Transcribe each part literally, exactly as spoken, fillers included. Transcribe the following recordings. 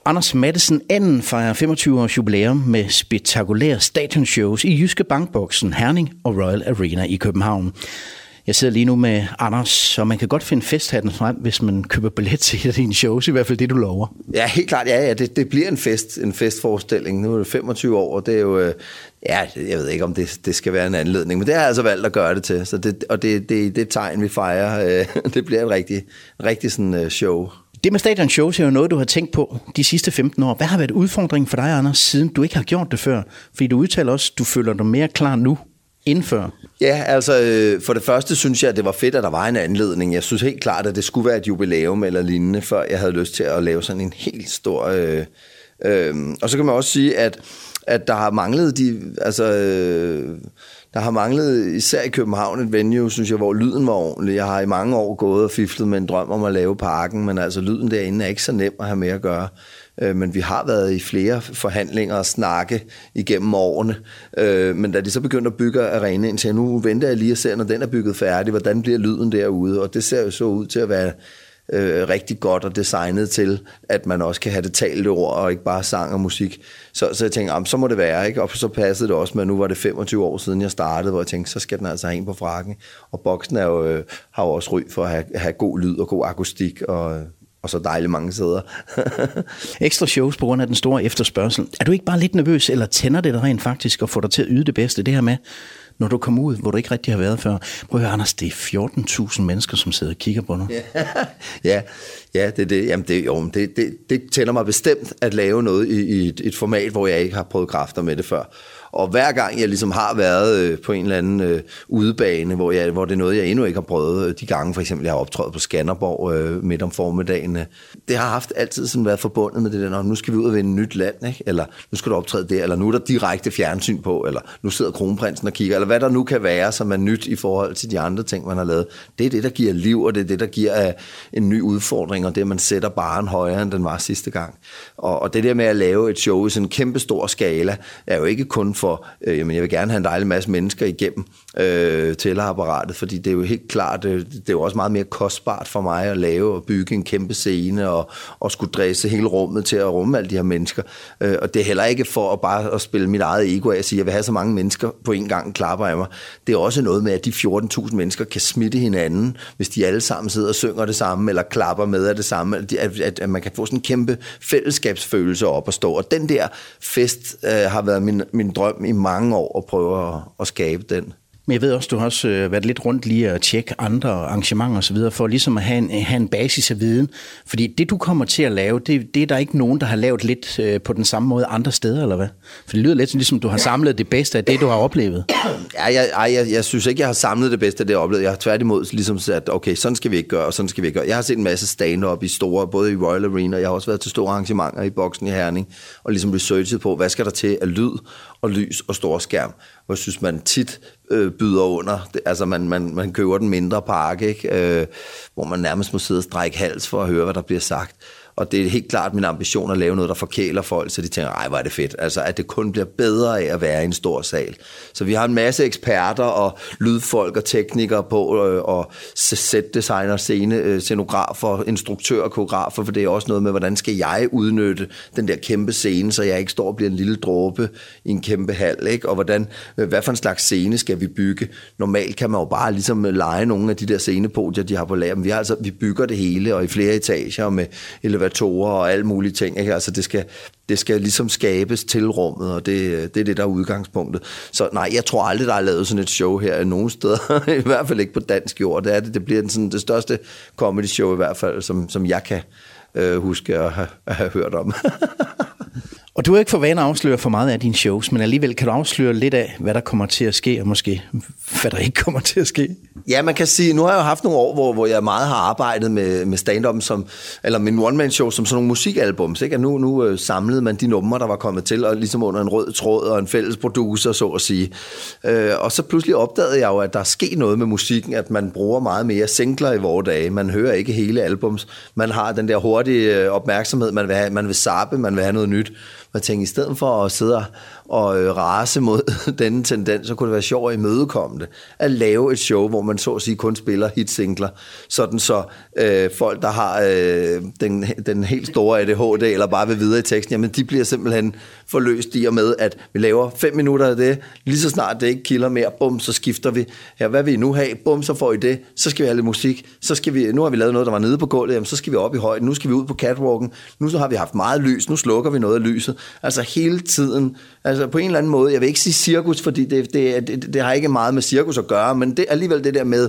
Anders Matthesen anden fejrer femogtyve års jubilæum med spektakulære stadionshows i Jyske Bankboksen, Herning og Royal Arena i København. Jeg sidder lige nu med Anders, og man kan godt finde festhatten frem, hvis man køber billet til et af dine shows, i hvert fald det, du lover. Ja, helt klart. Ja, ja det, det bliver en fest, en festforestilling. Nu er det femogtyve år, og det er jo... Ja, jeg ved ikke, om det, det skal være en anledning, men det har jeg altså valgt at gøre det til. Så det, og det, det, det er et tegn, vi fejrer. Det bliver et rigtig, rigtig sådan show. Det med stadionshows er jo noget, du har tænkt på de sidste femten år. Hvad har været udfordringen for dig, Anders, siden du ikke har gjort det før? Fordi du udtaler også, at du føler dig mere klar nu end før. Ja, altså for det første synes jeg, at det var fedt, at der var en anledning. Jeg synes helt klart, at det skulle være et jubilæum eller lignende, før jeg havde lyst til at lave sådan en helt stor... Øh, øh, og så kan man også sige, at, at der har manglet de... Altså, øh, der har manglet, især i København, et venue, synes jeg, hvor lyden var ordentlig. Jeg har i mange år gået og fiflet med en drøm om at lave parken, men altså lyden derinde er ikke så nem at have med at gøre. Men vi har været i flere forhandlinger og snakke igennem årene. Men da de så begyndte at bygge arenaen, så nu venter jeg lige at se, når den er bygget færdig, hvordan bliver lyden derude. Og det ser jo så ud til at være øh, rigtig godt og designet til, at man også kan have det talte ord og ikke bare sang og musik. Så, så jeg tænkte, så må det være, ikke? Og så passede det også med, nu var det femogtyve år siden jeg startede, hvor jeg tænkte, så skal den altså have en på frakken. Og boksen er jo, øh, har jo også ry for at have, have god lyd og god akustik og... Og så dejligt mange sæder. Ekstra shows på grund af den store efterspørgsel. Er du ikke bare lidt nervøs, eller tænder det dig rent faktisk og får dig til at yde det bedste? Det her med, når du kommer ud, hvor du ikke rigtig har været før. Prøv at høre, Anders, det er fjorten tusind mennesker, som sidder og kigger på dig. Ja, ja, det, det, jamen det, jo, det, det, det tænder mig bestemt at lave noget i, i et, et format, hvor jeg ikke har prøvet kræfter med det før. Og hver gang jeg ligesom har været øh, på en eller anden øh, udebane, hvor, jeg, hvor det er noget, jeg endnu ikke har prøvet, øh, de gange for eksempel, jeg har optrådt på Skanderborg øh, midt om formiddagen, øh, det har haft altid sådan været forbundet med det der, nu skal vi ud og vinde nyt land, ikke? Eller nu skal du optræde der, eller nu er der direkte fjernsyn på, eller nu sidder kronprinsen og kigger, eller hvad der nu kan være, som er nyt i forhold til de andre ting, man har lavet. Det er det, der giver liv, og det er det, der giver øh, en ny udfordring, og det, at man sætter barren højere, end den var sidste gang. Og, og det der med at lave et show i sådan en kæmpe stor skala, er jo ikke kun for, øh, jamen jeg vil gerne have en dejlig masse mennesker igennem øh, tællerapparatet, fordi det er jo helt klart, det, det er jo også meget mere kostbart for mig at lave og bygge en kæmpe scene og, og skulle dræse hele rummet til at rumme alle de her mennesker. Øh, og det er heller ikke for at bare at spille mit eget ego af at sige, at jeg vil have så mange mennesker på en gang klapper af mig. Det er også noget med, at de fjorten tusind mennesker kan smitte hinanden, hvis de alle sammen sidder og synger det samme, eller klapper med af det samme, at, at, at man kan få sådan en kæmpe fællesskabsfølelse op at stå. Og den der fest øh, har været min, min drøm i mange år at prøve at, at skabe den. Men jeg ved også, du har også været lidt rundt lige at tjekke andre arrangementer og så videre, for ligesom at have en, have en basis af viden. Fordi det, du kommer til at lave, det, det er der ikke nogen, der har lavet lidt på den samme måde andre steder, eller hvad? For det lyder lidt ligesom, du har samlet det bedste af det, du har oplevet. Ja, jeg, jeg, jeg synes ikke, jeg har samlet det bedste af det, jeg har oplevet. Jeg har tværtimod ligesom sagt, okay, sådan skal vi ikke gøre, og sådan skal vi ikke gøre. Jeg har set en masse stand-up i store, både i Royal Arena, jeg har også været til store arrangementer i Boksen i Herning, og ligesom researchet på, hvad skal der til af lyd og lys og stor skærm. Hvor jeg synes, man tit øh, byder under. Det, altså, man, man, man køber den mindre pakke, ikke? Øh, hvor man nærmest må sidde og strække hals for at høre, hvad der bliver sagt. Og det er helt klart min ambition at lave noget, der forkæler folk, så de tænker, ej, hvor er det fedt. Altså, at det kun bliver bedre af at være i en stor sal. Så vi har en masse eksperter og lydfolk og teknikere på, øh, og setdesigner, scene, øh, scenografer, instruktører, koreografer, for det er også noget med, hvordan skal jeg udnytte den der kæmpe scene, så jeg ikke står og bliver en lille dråbe i en kæmpe hal, ikke? Og hvordan, øh, hvad for en slags scene skal vi bygge? Normalt kan man jo bare ligesom lege nogle af de der scenepodier, de har på lager, men vi, har altså, vi bygger det hele, og i flere etager, med elevatorer og alle mulige ting, ikke? Altså det skal, det skal ligesom skabes til rummet, og det, det er det, der er udgangspunktet. Så nej, jeg tror aldrig, der er lavet sådan et show her nogen steder, i hvert fald ikke på dansk jord. Det er det, det bliver sådan det største comedy show i hvert fald, som, som jeg kan øh, huske at have, at have hørt om. Og du har ikke for vane at afsløre for meget af dine shows, men alligevel kan du afsløre lidt af, hvad der kommer til at ske, og måske hvad der ikke kommer til at ske. Ja, man kan sige, nu har jeg jo haft nogle år, hvor, hvor jeg meget har arbejdet med, med stand-up, som, eller min one-man-show, som sådan nogle musikalbums, ikke? Og nu, nu øh, samlede man de numre, der var kommet til, og ligesom under en rød tråd og en fælles producer, så at sige. Øh, og så pludselig opdagede jeg jo, at der er sket noget med musikken, at man bruger meget mere singler i vore dage. Man hører ikke hele albums. Man har den der hurtige opmærksomhed, man vil have, man vil zappe, man vil have noget nyt. Jeg tænkte, i stedet for at sidde og rase mod denne tendens, så kunne det være sjovt at imødekomme det. At lave et show, hvor man man så at sige kun spiller hitsingler, sådan så øh, folk, der har øh, den, den helt store A D H D, eller bare vil videre i teksten, jamen de bliver simpelthen forløst i og med, at vi laver fem minutter af det, lige så snart det ikke kilder mere, bum, så skifter vi. Ja, hvad vil I nu have? Bum, så får I det. Så skal vi have lidt musik. Så skal vi, nu har vi lavet noget, der var nede på gulvet, jamen så skal vi op i højden. Nu skal vi ud på catwalken. Nu så har vi haft meget lys. Nu slukker vi noget af lyset. Altså hele tiden, altså på en eller anden måde, jeg vil ikke sige cirkus, fordi det, det, det, det har ikke meget med cirkus at gøre, men det er alligevel det der med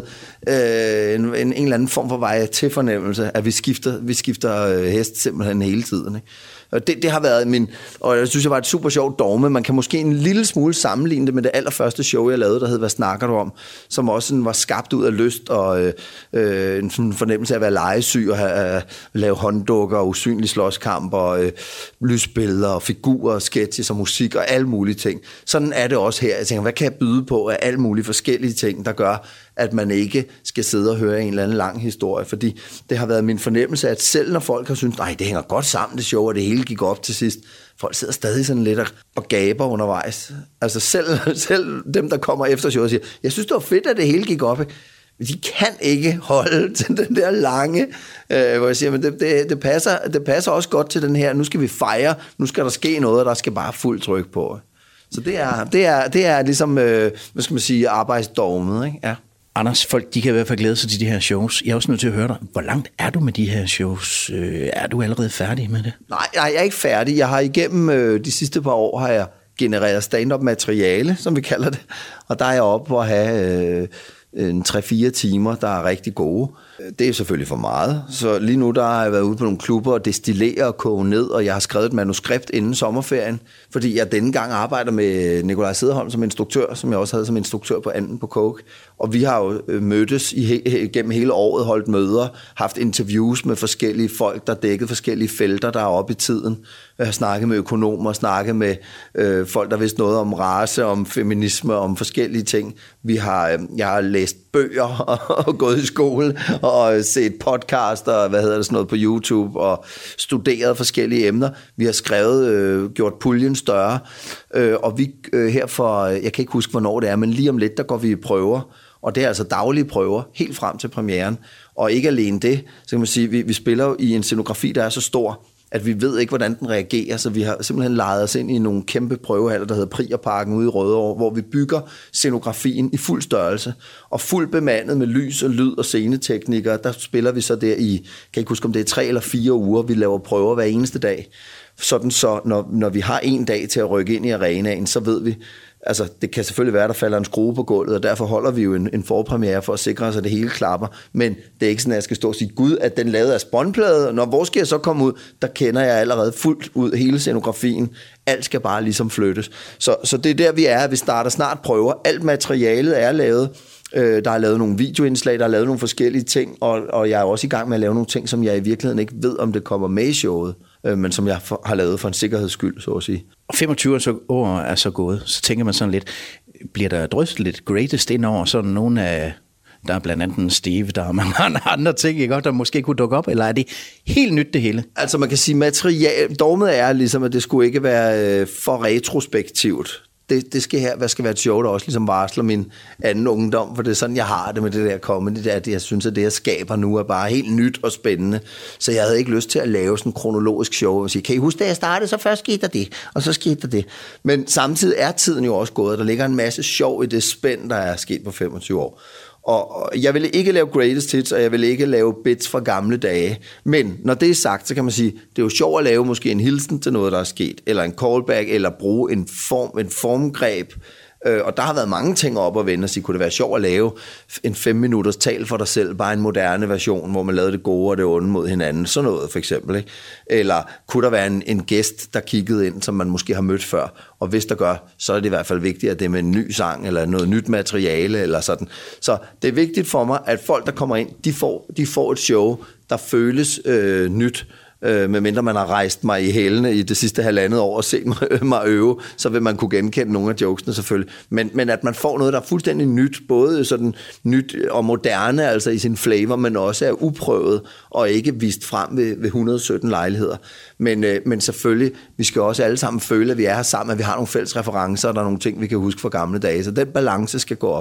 øh, en, en eller anden form for vej til fornemmelse, at vi skifter, vi skifter hest simpelthen hele tiden, ikke? Og det, det har været min, og jeg synes, det var et super sjovt dogme. Man kan måske en lille smule sammenligne det med det allerførste show, jeg lavede, der hed Hvad snakker du om? Som også sådan var skabt ud af lyst og øh, en fornemmelse af at være legesyg og have, lave hånddukker og usynlige slåskamp og øh, lysbilleder og figurer og sketches og musik og alle mulige ting. Sådan er det også her. Jeg tænker, hvad kan jeg byde på af alle mulige forskellige ting, der gør, at man ikke skal sidde og høre en eller anden lang historie, fordi det har været min fornemmelse, at selv når folk har syntes, nej, det hænger godt sammen, det show, og det hele gik op til sidst, folk sidder stadig sådan lidt og gaber undervejs. Altså selv, selv dem, der kommer efter showet, siger, jeg synes, det var fedt, at det hele gik op, ikke? De kan ikke holde til den der lange, øh, hvor jeg siger, men det, det, det, passer, det passer også godt til den her, nu skal vi fejre, nu skal der ske noget, og der skal bare fuld tryk på. Så det er, det er, det er ligesom, øh, hvad skal man sige, arbejdsdogmet, ikke? Ja. Anders, folk de kan i hvert fald glæde sig til de her shows. Jeg er også nødt til at høre dig. Hvor langt er du med de her shows? Er du allerede færdig med det? Nej, nej, jeg er ikke færdig. Jeg har igennem øh, de sidste par år har jeg genereret stand-up materiale, som vi kalder det. Og der er jeg oppe på at have øh, en tre fire timer, der er rigtig gode. Det er selvfølgelig for meget. Så lige nu der har jeg været ude på nogle klubber og destillere og koge ned, og jeg har skrevet et manuskript inden sommerferien, fordi jeg denne gang arbejder med Nikolaj Sederholm som instruktør, som jeg også havde som instruktør på Anden på Coke. Og vi har jo mødtes i he- gennem hele året, holdt møder, haft interviews med forskellige folk, der dækkede forskellige felter, der er oppe i tiden. Jeg har snakket med økonomer, snakket med øh, folk, der vidste noget om race, om feminisme, om forskellige ting. Vi har, øh, jeg har læst bøger og, og gået i skole og set podcast og hvad hedder det, sådan noget på YouTube og studeret forskellige emner. Vi har skrevet, øh, gjort puljen større, øh, og vi øh, her for, jeg kan ikke huske, hvornår det er, men lige om lidt, der går vi i prøver. Og det er altså daglige prøver, helt frem til premieren. Og ikke alene det, så kan man sige, vi, vi spiller jo i en scenografi, der er så stor, at vi ved ikke, hvordan den reagerer, så vi har simpelthen lejet os ind i nogle kæmpe prøvehaller, der hedder Prierparken ude i Rødovre, hvor vi bygger scenografien i fuld størrelse, og fuldt bemandet med lys og lyd og sceneteknikere. Der spiller vi så der i, kan ikke huske, om det er tre eller fire uger, vi laver prøver hver eneste dag. Sådan så, når, når vi har en dag til at rykke ind i arenaen, så ved vi, altså det kan selvfølgelig være, der falder en skrue på gulvet, og derfor holder vi jo en, en forpremiere for at sikre os, at det hele klapper. Men det er ikke sådan, at jeg skal stå og sige, gud, at den lavede af spåndplade, og når hvor skal jeg så komme ud, der kender jeg allerede fuldt ud hele scenografien. Alt skal bare ligesom flyttes. Så, så det er der, vi er. Vi starter snart prøver. Alt materialet er lavet. Der er lavet nogle videoindslag, der er lavet nogle forskellige ting, og, og jeg er også i gang med at lave nogle ting, som jeg i virkeligheden ikke ved, om det kommer med i showet, men som jeg for, har lavet for en sikkerheds skyld, så at sige. Og femogtyve år er så gået, så tænker man sådan lidt, bliver der drøftet lidt greatest ind over sådan nogle af, der er blandt andet Steve, der er mange andre ting, ikke, der måske kunne dukke op, eller er det helt nyt det hele? Altså man kan sige, materiale, dogmet er ligesom, at det skulle ikke være for retrospektivt. Det, det skal her, hvad skal være et show, der også ligesom varsler min anden ungdom, for det er sådan, jeg har det med det der comedy, det er, at jeg synes, at det, jeg skaber nu, er bare helt nyt og spændende. Så jeg havde ikke lyst til at lave sådan en kronologisk show, og sige, kan I huske, da jeg startede, så først skete der det, og så skete der det. Men samtidig er tiden jo også gået, og der ligger en masse sjov i det spænd, der er sket på femogtyve år. Og jeg vil ikke lave greatest hits, og jeg vil ikke lave bits fra gamle dage. Men når det er sagt, så kan man sige, det er jo sjovt at lave måske en hilsen til noget, der er sket, eller en callback, eller bruge en form, en formgreb. Og der har været mange ting op at vende og sige, kunne det være sjovt at lave en fem minutters tal for dig selv, bare en moderne version, hvor man lavede det gode og det onde mod hinanden, sådan noget for eksempel, ikke? Eller kunne der være en, en gæst, der kiggede ind, som man måske har mødt før, og hvis der gør, så er det i hvert fald vigtigt, at det er med en ny sang, eller noget nyt materiale, eller sådan. Så det er vigtigt for mig, at folk, der kommer ind, de får, de får et show, der føles øh, nyt, medmindre man har rejst mig i hælene i det sidste halvandet år og set mig, mig øve, så vil man kunne genkende nogle af jokesene selvfølgelig. Men, men at man får noget, der er fuldstændig nyt, både sådan nyt og moderne, altså i sin flavor, men også er uprøvet og ikke vist frem ved, ved et hundrede og sytten lejligheder. Men, men selvfølgelig, vi skal også alle sammen føle, at vi er her sammen, at vi har nogle fælles referencer, og der er nogle ting, vi kan huske fra gamle dage. Så den balance skal gå op.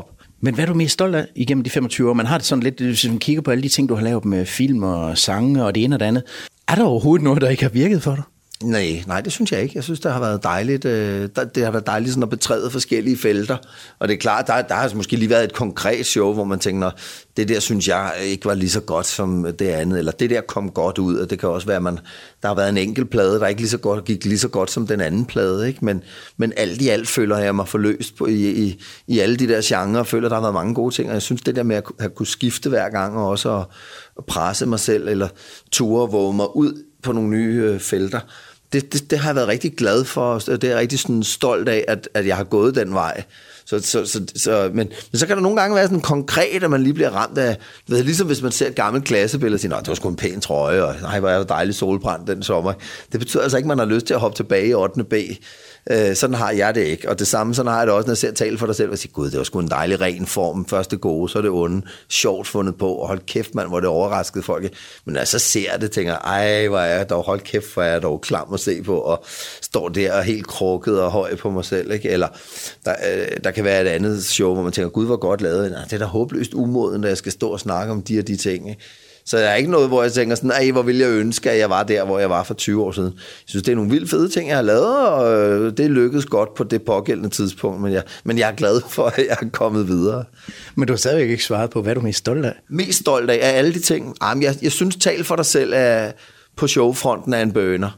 Men hvad er du mest stolt af igennem de femogtyve år? Man har det sådan lidt, hvis man kigger på alle de ting, du har lavet med film og sange og det ene og det andet. Er der overhovedet noget, der ikke har virket for dig? Nej, nej, det synes jeg ikke. Jeg synes, det har været dejligt. Øh, det har været dejligt sådan at betræde forskellige felter. Og det er klart, der, der har måske lige været et konkret show, hvor man tænker, det der synes jeg ikke var lige så godt som det andet, eller det der kom godt ud, og det kan også være, at man, der har været en enkelt plade, der ikke lige så godt, gik lige så godt som den anden plade, ikke? Men, men alt i alt føler jeg mig forløst på, i, i, i alle de der genrer, og føler, der har været mange gode ting, og jeg synes, det der med at, at kunne skifte hver gang, og også at, at presse mig selv, eller ture våge mig ud på nogle nye øh, felter, Det, det, det har jeg været rigtig glad for, og det er jeg rigtig sådan stolt af, at, at jeg har gået den vej. Så, så, så, så, men, men så kan der nogle gange være sådan konkret, at man lige bliver ramt af, ved, ligesom hvis man ser et gammelt klassebillede og siger, det var sgu en pæn trøje, og nej, hvor er det dejligt solbrændt den sommer. Det betyder altså ikke, at man har lyst til at hoppe tilbage i ottende B. Øh, sådan har jeg det ikke. Og det samme, sådan har jeg det også, når jeg ser tale for dig selv, og siger, gud, det var sgu en dejlig ren form, først det gode, så det onde, sjovt fundet på, og hold kæft, mand, hvor det overraskede folk. Men når jeg så ser det, tænker ej, hvor er jeg dog, hold kæft, hvor er jeg dog klam at se på, og står der og helt krukket og høj på mig selv, ikke? Eller der, øh, der kan være et andet show, hvor man tænker, gud, hvor godt lavet. Nej, det er da håbløst umoden, når jeg skal stå og snakke om de og de ting, ikke? Så der er ikke noget, hvor jeg tænker sådan, ej, hvor ville jeg ønske, at jeg var der, hvor jeg var for tyve år siden. Jeg synes, det er nogle vildt fede ting, jeg har lavet, og det lykkedes godt på det pågældende tidspunkt, men jeg, men jeg er glad for, at jeg er kommet videre. Men du har stadigvæk ikke svaret på, hvad er du mest stolt af? Mest stolt af, af alle de ting. Jamen, jeg, jeg synes, tal for dig selv er på showfronten af en bønner.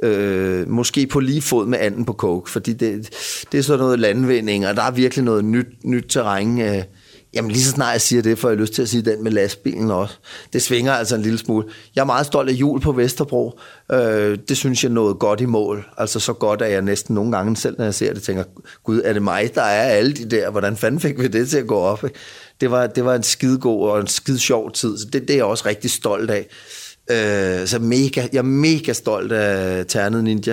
Øh, måske på lige fod med anden på coke, fordi det, det er sådan noget landvinding, og der er virkelig noget nyt, nyt terræn. Øh, Jamen lige så snart jeg siger det, får jeg lyst til at sige den med lastbilen også. Det svinger altså en lille smule. Jeg er meget stolt af jul på Vesterbro. Øh, det synes jeg nåede godt i mål. Altså så godt, at jeg næsten nogle gange selv, når jeg ser det, tænker, gud, er det mig, der er alle de der? Hvordan fanden fik vi det til at gå op? Det var, det var en skidegod og en skide sjov tid. Så det, det er jeg også rigtig stolt af. Øh, så mega, jeg er mega stolt af Ternet Ninja.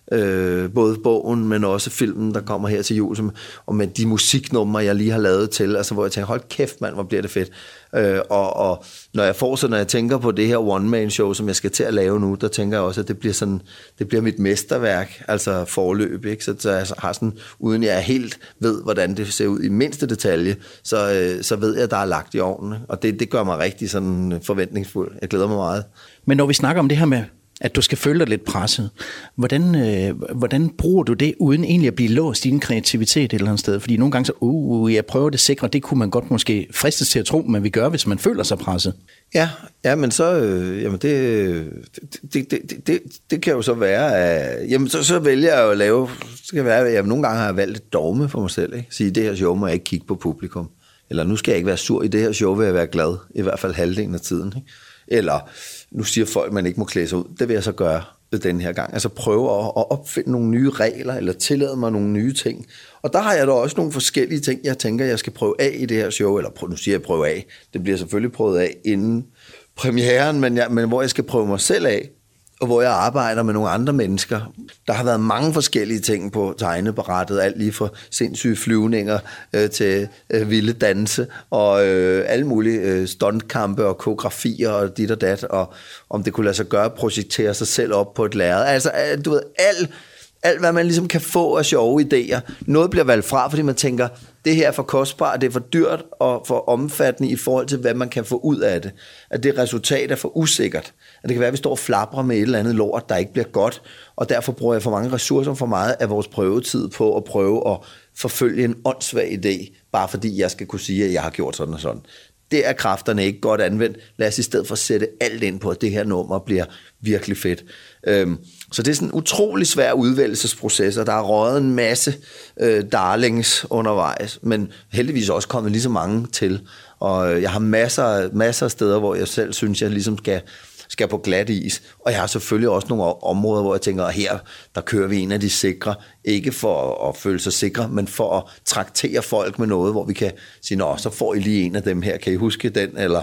Øh, både bogen, men også filmen, der kommer her til jul, som, og med de musiknumre, jeg lige har lavet til, altså hvor jeg tænker, hold kæft mand, hvor bliver det fedt. Øh, og, og når jeg får så, når jeg tænker på det her one-man-show, som jeg skal til at lave nu, der tænker jeg også, at det bliver sådan, det bliver mit mesterværk, altså forløb, ikke? Så, så jeg har sådan, uden jeg helt ved, hvordan det ser ud i mindste detalje, så, øh, så ved jeg, at der er lagt i ovnen, og det, det gør mig rigtig sådan forventningsfuld. Jeg glæder mig meget. Men når vi snakker om det her med at du skal føle dig lidt presset. Hvordan, øh, hvordan bruger du det, uden egentlig at blive låst i din kreativitet et eller andet sted? Fordi nogle gange så, uh, jeg prøver det sikre, det kunne man godt måske fristes til at tro, man vil gøre, hvis man føler sig presset. Ja, ja, men så, øh, jamen det, det, det, det, det, det kan jo så være, at, jamen så, så vælger jeg at lave, det kan være, at jeg nogle gange har valgt et dogme for mig selv, ikke? Sige, det her show må jeg ikke kigge på publikum. Eller nu skal jeg ikke være sur i det her show, vil jeg være glad, i hvert fald halvdelen af tiden, ikke? Eller nu siger folk, at man ikke må klæde sig ud. Det vil jeg så gøre den her gang. Altså prøve at, at opfinde nogle nye regler, eller tillade mig nogle nye ting. Og der har jeg da også nogle forskellige ting, jeg tænker, jeg skal prøve af i det her show. Eller nu siger jeg prøve af. Det bliver selvfølgelig prøvet af inden premieren, men, jeg, men hvor jeg skal prøve mig selv af. Og hvor jeg arbejder med nogle andre mennesker. Der har været mange forskellige ting på tegneberettet, alt lige fra sindssyge flyvninger øh, til øh, vilde danse, og øh, alle mulige øh, stuntkampe og koreografier og dit og dat, og om det kunne lade sig gøre at projektere sig selv op på et lærred. Altså, du ved, alt, alt hvad man ligesom kan få af sjove idéer. Noget bliver valgt fra, fordi man tænker, det her er for kostbart, det er for dyrt og for omfattende i forhold til, hvad man kan få ud af det. At det resultat er for usikkert. At det kan være, at vi står og flaprer med et eller andet lort, der ikke bliver godt, og derfor bruger jeg for mange ressourcer for meget af vores prøvetid på at prøve at forfølge en åndssvag idé, bare fordi jeg skal kunne sige, at jeg har gjort sådan og sådan. Det er kræfterne ikke godt anvendt. Lad os i stedet for sætte alt ind på, at det her nummer bliver virkelig fedt. Øhm, så det er sådan en utrolig svær udvælgelsesproces, og der er røget en masse øh, darlings undervejs, men heldigvis også kommet lige så mange til. Og jeg har masser, masser af steder, hvor jeg selv synes, jeg ligesom skal, skal på glat is. Og jeg har selvfølgelig også nogle områder, hvor jeg tænker, at her der kører vi en af de sikre, ikke for at føle sig sikre, men for at traktere folk med noget, hvor vi kan sige, nå, så får I lige en af dem her, kan I huske den? Eller,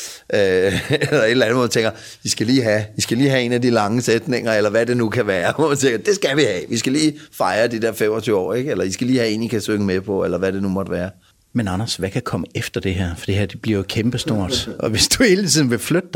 øh, eller et eller andet, hvor jeg tænker, I skal, lige have, I skal lige have en af de lange sætninger, eller hvad det nu kan være. Hvor jeg tænker, det skal vi have. Vi skal lige fejre de der femogtyve år, ikke? Eller I skal lige have en, I kan synge med på, eller hvad det nu måtte være. Men Anders, hvad kan komme efter det her? For det her det bliver jo kæmpestort. Og hvis du hele tiden vil flytte dig,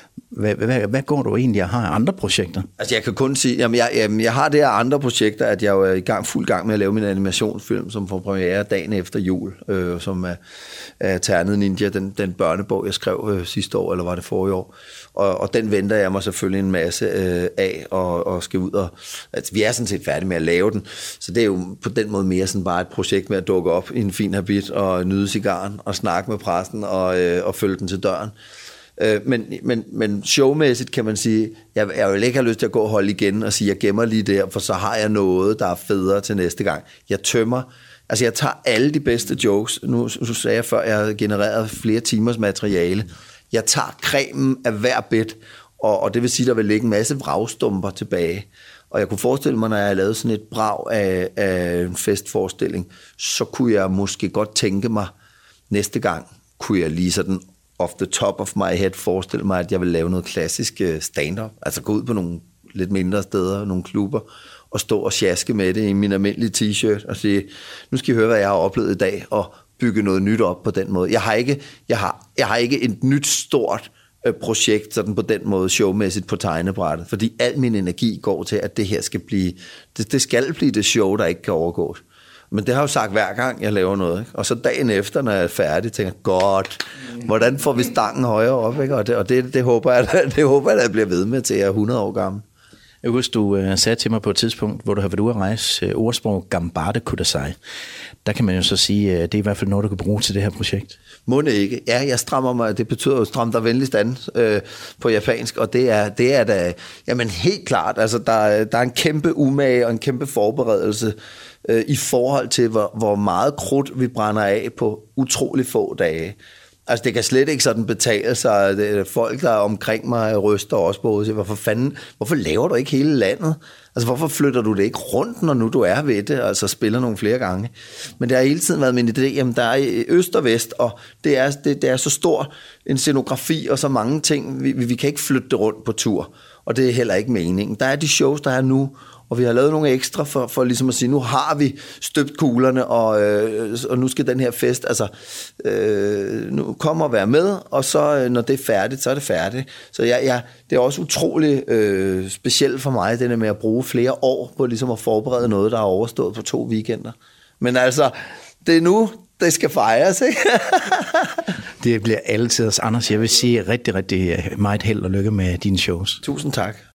Hvad, hvad, hvad går du egentlig og har andre projekter? Altså jeg kan kun sige, jamen jeg, jamen jeg har det her andre projekter, at jeg er i gang, fuld gang med at lave min animationsfilm, som får premiere dagen efter jul, øh, som er, er Ternet Ninja, den, den børnebog, jeg skrev øh, sidste år, eller var det forrige år. Og, og den venter jeg mig selvfølgelig en masse øh, af, og, og skal ud og... Altså vi er sådan set færdige med at lave den, så det er jo på den måde mere sådan bare et projekt med at dukke op i en fin habit, og nyde cigaren, og snakke med præsten, og, øh, og følge den til døren. Men, men, men showmæssigt kan man sige, jeg, jeg vil ikke have lyst til at gå og holde igen og sige, jeg gemmer lige der, for så har jeg noget, der er federe til næste gang. Jeg tømmer, altså jeg tager alle de bedste jokes, nu, nu sagde jeg før, jeg havde genereret flere timers materiale. Jeg tager cremen af hver bit, og, og det vil sige, der vil ligge en masse vragstumper tilbage. Og jeg kunne forestille mig, når jeg havde lavet sådan et brag af, af en festforestilling, så kunne jeg måske godt tænke mig, næste gang kunne jeg lige sådan off the top of my head forestille mig, at jeg vil lave noget klassisk stand-up. Altså gå ud på nogle lidt mindre steder, nogle klubber, og stå og sjaske med det i min almindelige t-shirt, og sige, nu skal I høre, hvad jeg har oplevet i dag, og bygge noget nyt op på den måde. Jeg har ikke, jeg har, jeg har ikke et nyt stort øh, projekt, sådan på den måde showmæssigt på tegnebrættet, fordi al min energi går til, at det her skal blive, det, det skal blive det show, der ikke kan overgås. Men det har jeg jo sagt hver gang, jeg laver noget. Ikke? Og så dagen efter, når jeg er færdig, tænker jeg, godt, hvordan får vi stangen højere op? Ikke? Og, det, og det, det, håber jeg, det håber jeg, at jeg bliver ved med, til jeg er hundrede år gammel. Jeg husker, du uh, sagde til mig på et tidspunkt, hvor du har været ude at rejse uh, ordsprog Gambarde Kudasai. Der kan man jo så sige, uh, det er i hvert fald noget, du kan bruge til det her projekt. Må det ikke. Ja, jeg strammer mig. Det betyder jo stram dig venligst an øh, på japansk, og det er, det er da, jamen helt klart, altså der, der er en kæmpe umage og en kæmpe forberedelse øh, i forhold til, hvor, hvor meget krudt vi brænder af på utrolig få dage. Altså det kan slet ikke sådan betale sig. Det, folk, der er omkring mig, ryster også på og siger, hvorfor fanden, hvorfor laver du ikke hele landet? Altså hvorfor flytter du det ikke rundt, når nu du er ved det, altså spiller nogle flere gange? Men det har hele tiden været min idé, jamen der er øst og vest, og det er, det, det er så stor en scenografi og så mange ting, vi, vi kan ikke flytte det rundt på tur, og det er heller ikke meningen. Der er de shows, der er nu, og vi har lavet nogle ekstra for, for ligesom at sige, nu har vi støbt kuglerne, og, øh, og nu skal den her fest, altså, øh, nu kommer og være med, og så når det er færdigt, så er det færdigt. Så jeg, jeg, det er også utroligt øh, specielt for mig, det der med at bruge flere år på ligesom at forberede noget, der er overstået på to weekender. Men altså, det er nu, det skal fejres, ikke? Det bliver altid, Anders. Jeg vil sige rigtig, rigtig meget held og lykke med dine shows. Tusind tak.